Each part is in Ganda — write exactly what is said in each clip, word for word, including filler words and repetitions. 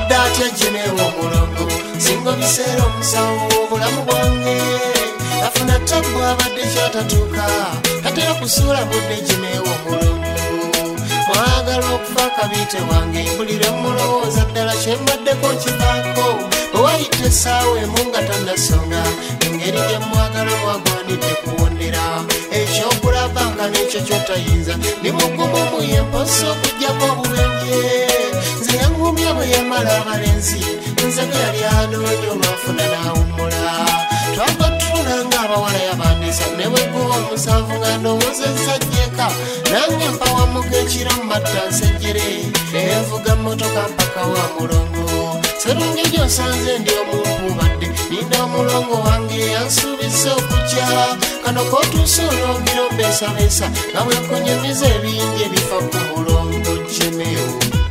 Abadde Jimewo Mulongo singo biseera omusawo obulamu bwange afuna tabu abadde kyatatuuka tatera kusuula budde Jimewo Mulongo mwagala okufa kabite wange mpulire mulowooza ddala kyembaddeko nkivaako owayita essaawa emu nga tannasonga engeri gye mwagala mwagwanidde kuwondera ekyokulaba nga n'ekyo kyotayinza ndi mugumu muye mposa okuggyako obubenje nze yangumya bwe yamala abalenzi nzege yali anoonya olwafuna n'awummula twava tutula ng'abawala yabandiisa ne bweguwa omusanvu nga ndowoozezza jjeka nange mpawamuka ekiro mu matta nsejjere envuga mmotoka mpaka wa Mulongo serungi gy'osanze ndi omumpubadde ninda omulongo wange yansuubiza okujja kano k'otuusa olwogera ombeesabeesa nga bwe kunyumiza ebingi ebifa ku Mulongo Jimewo.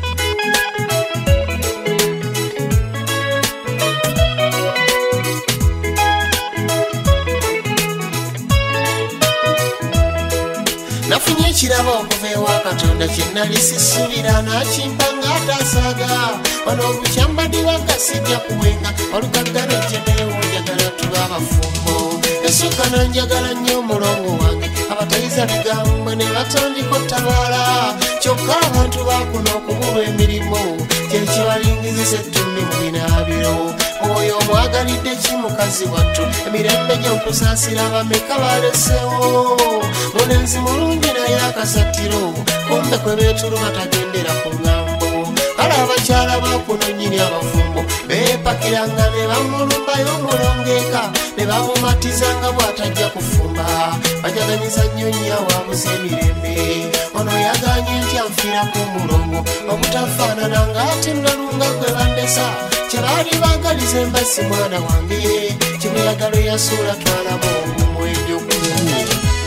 Nafunye ekirabo okuva ewa Katonda kye nali sisuubira n'akimpa ng'atasaaga wano obukyambadibwa kasijja kuwenga olukaggana Jimewo njagala tuba abafumbo essuka nanjagala nnyo Mulongo wange abatayiza bigambwe ne batandika ottabaala kyokka abantu bakuno okubulwa emirimu kyekibalingizisa ettumbi mu binaabiro oyo omwagalidde ki mukazi wattu emirembe gy'okusaasira bameka balesewo mulenzi mulungi naye akasatiro kumbe kwe beetulu batagendera ku ngambo kale abakyala bakuno nnyini abafumbo beepakiranga ne bamulumbayo Mulongo eka ne bamumatizanga bw'atajja kufumba bajaganyiza nnyo nnyo awabuza emirembe ono yaganye nti anfiirako Mulongo obutafaanana ng'ate nalunga gwe bandesa kyebaali baagaliza embasi mwana wange kimuyagalo yasuula twalamu omumu egy'okunyumya.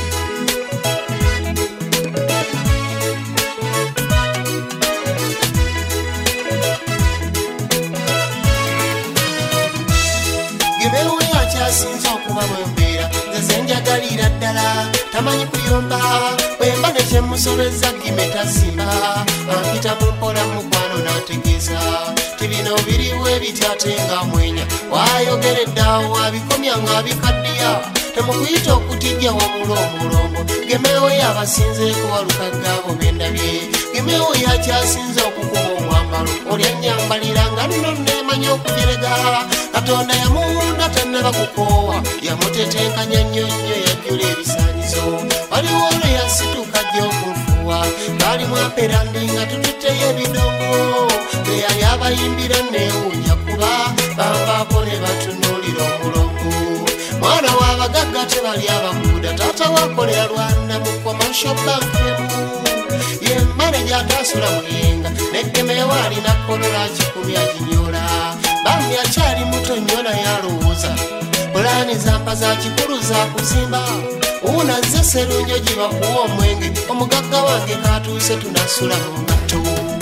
Jimewo yakyasinza okuba bwembeera nze njagalira ddala tamanyi kuyomba bwemba nekyemusobeza Gime tasimba ampita mu mpola mukwano n'ategeeza tibino biriwo ebityate nga mwenya wayogeredde awo abikomya ng'abikaddiya temukuyita okutijja wamula Omulongo Jimewo yabasinzeeko walukagga abo bendabye Jimewo yakyasinza okukuba omwambalo olyannyambalira nga nno neemanya okujerega Katonda yamuwunda tannaba kukoowa yamutetenkanya nnyo nnyo yajjula ebisaanyizo waliwo olwo yasituka gy'okunfuwa ng'alimu aperandi nga tututteyo ebidongo bwe yali abayimbira neewuunya kuba bavaako ne batunuulira Omulongo mwana w'abagagga tebali abaguuda taata wakolera Rwanda mu Commercial Bank ye maneja ataasula muyenga ne Jimewo alina kolola kikumi aginyola bambi akyali muto nnyo naye alowooza pulaani zampa za kikulu za kuzimba unazze serunyo gibakuwa omwenge omugagga wange katuuse tunasula mu ngatto.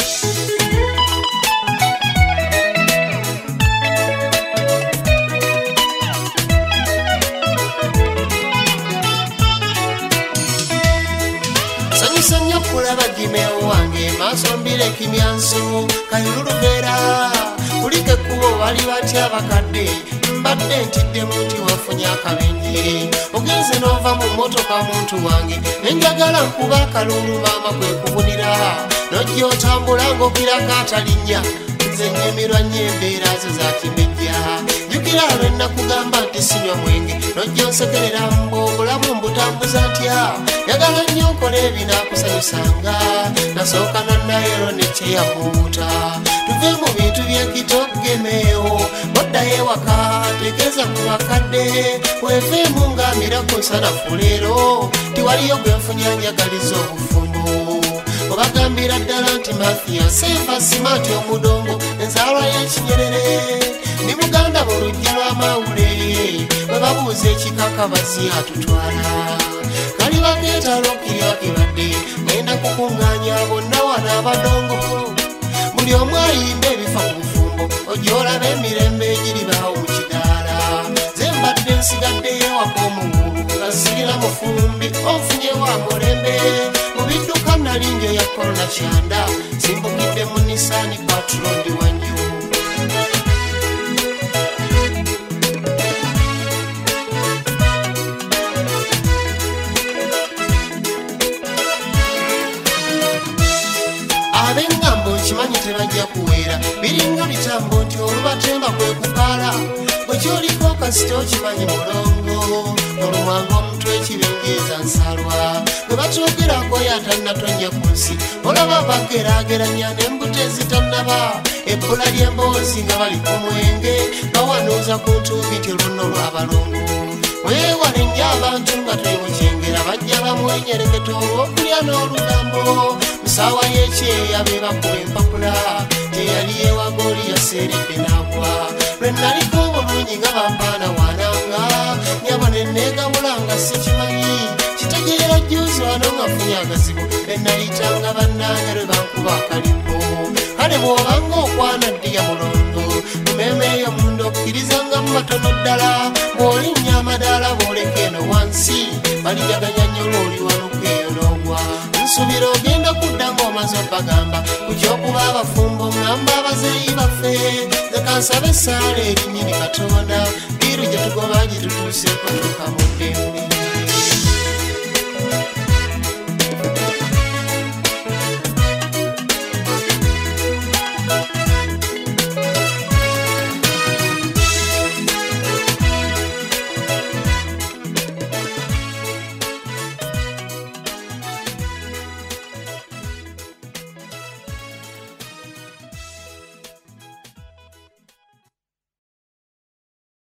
Sanyusa nnyo kulaba Jimewo wange maaso mbire kimyanso kayululubeera kulike ekkubo bali batya bakadde mbadde ntiddemu nti wafunye akabenje ogenze n'ova mu mmotoka muntu wange nenjagala nkuba akalulu maama kwe kubunira nojja otambula ng'okirako atalinnya nze nnyumirwa nnyo embeera zo za kimejja jjukira lwe nnakugamba nti sinywa mwenge nojja onsekerera mbu obulamu mbutambuza ntya yagala nnyo nkola ebinaakusanyusanga nasooka nannayero nekyeyamuuta tuve mu bintu by'ekito Jimewo moddayo ewaka tegeeza ku bakadde weeveemu ng'amira ku nsanafu leero tiwaliyo gwe nfunya njagaliza obufumbo obagambira ddala nti mafiya seefa simaati omudongo enzaalwa y'ekinyerere ndi muganda mu lujja lw'amawule bwe babuuza ekikakabazi atutwala kali bageetala okiribakibadde ngenda kukuŋŋaanya bonna wano abadongo buli omu ayimba ebifa ku bufumbo ojja olaba emirembe egiribaawo mu kidaala ze mbadde nsigaddeyo ewaka omuwulu nga sirina mufumbi onfunye wa mulembe mu bidduka nali njo ya korona kyanda simbukidde mu Nissan Patrol wanju ebitambo nti olubatemba kwe kupaala bwe kyoliko kasita okimanyi mulongo olumwanga omutwe ekibengeeza nsalwa bwe batwogerako yatannatonya ku nsi olaba bageraageranya n'embuto ezitannaba ebbula ly'emboozi nga bali ku mwenge bawanuuza ku ntumbi ti luno lw'abalongo weewale nnyo abantu nga twemukyengera bajja bamwenyereketo olw'okulya n'olugambo musaawa y'ekyeya be bakuba empapula teyali yeewaga oli yaseeredde n'agwa lwe naliko obulungi nga bampaana wananga nyabo ne neegamula nga sikimanyi kitegeera jjuuzi wano nga funye agazibu be nayitanga bannange lwe bankuba akalimbo kale bw'obanga okwana ddiya mulondo emmeeme eyo munda okkirizanga mu matono ddala bw'olinnya amadaala bw'oleka eno wansi balijaganya nnyo lw'oli wano kweyo n'ogwa nsubira ogenda kudda ng'omaze obbagamba ku ky'okuba abafumbo ngamba abazeeyi baffe nze kansabe essaala erinnyini katonda biiru gye tugoba gye tutuuseeko tuka mu ddembe